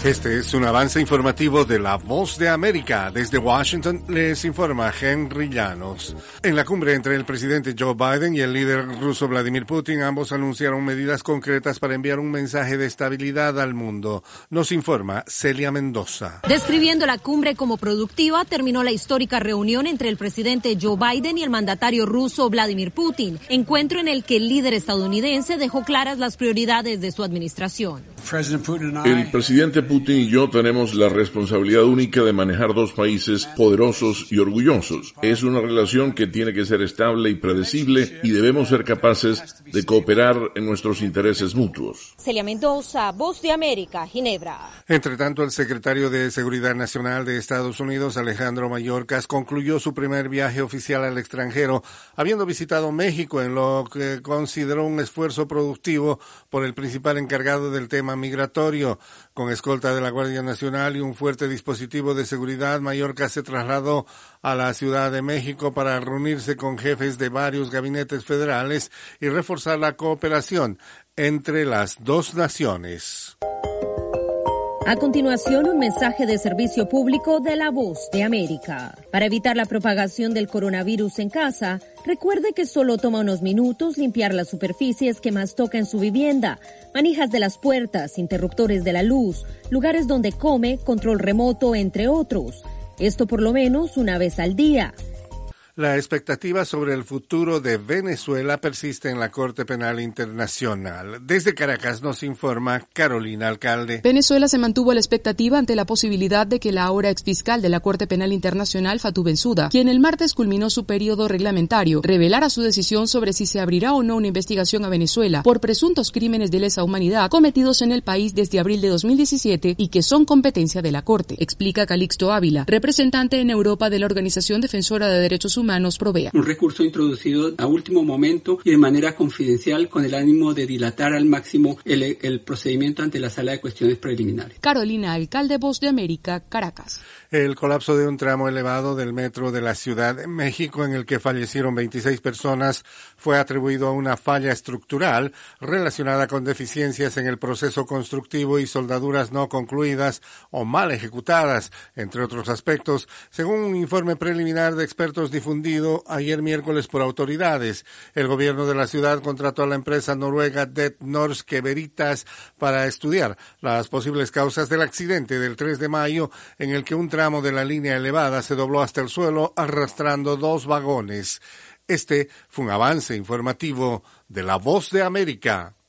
Este es un avance informativo de La Voz de América. Desde Washington les informa Henry Llanos. En la cumbre entre el presidente Joe Biden y el líder ruso Vladimir Putin, ambos anunciaron medidas concretas para enviar un mensaje de estabilidad al mundo. Nos informa Celia Mendoza. Describiendo la cumbre como productiva, terminó la histórica reunión entre el presidente Joe Biden y el mandatario ruso Vladimir Putin, encuentro en el que el líder estadounidense dejó claras las prioridades de su administración. El presidente Putin y yo tenemos la responsabilidad única de manejar dos países poderosos y orgullosos. Es una relación que tiene que ser estable y predecible y debemos ser capaces de cooperar en nuestros intereses mutuos. Celia Mendoza, Voz de América, Ginebra. Entre tanto, el secretario de Seguridad Nacional de Estados Unidos, Alejandro Mayorkas, concluyó su primer viaje oficial al extranjero, habiendo visitado México en lo que consideró un esfuerzo productivo por el principal encargado del tema migratorio. Con escolta de la Guardia Nacional y un fuerte dispositivo de seguridad, Mayorkas se trasladó a la Ciudad de México para reunirse con jefes de varios gabinetes federales y reforzar la cooperación entre las dos naciones. A continuación, un mensaje de servicio público de La Voz de América. Para evitar la propagación del coronavirus en casa, recuerde que solo toma unos minutos limpiar las superficies que más toca en su vivienda, manijas de las puertas, interruptores de la luz, lugares donde come, control remoto, entre otros. Esto por lo menos una vez al día. La expectativa sobre el futuro de Venezuela persiste en la Corte Penal Internacional. Desde Caracas nos informa Carolina Alcalde. Venezuela se mantuvo a la expectativa ante la posibilidad de que la ahora exfiscal de la Corte Penal Internacional, Fatou Bensouda, quien el martes culminó su periodo reglamentario, revelara su decisión sobre si se abrirá o no una investigación a Venezuela por presuntos crímenes de lesa humanidad cometidos en el país desde abril de 2017 y que son competencia de la Corte, explica Calixto Ávila, representante en Europa de la Organización Defensora de Derechos Humanos, Provea. Un recurso introducido a último momento y de manera confidencial con el ánimo de dilatar al máximo el procedimiento ante la Sala de Cuestiones Preliminares. Carolina Alcalde, Voz de América, Caracas. El colapso de un tramo elevado del metro de la Ciudad de México, en el que fallecieron 26 personas, fue atribuido a una falla estructural relacionada con deficiencias en el proceso constructivo y soldaduras no concluidas o mal ejecutadas, entre otros aspectos, según un informe preliminar de expertos difundido ayer miércoles por autoridades. El gobierno de la ciudad contrató a la empresa noruega Det Norske Veritas para estudiar las posibles causas del accidente del 3 de mayo, en el que un tramo de la línea elevada se dobló hasta el suelo arrastrando 2 vagones. Este fue un avance informativo de La Voz de América.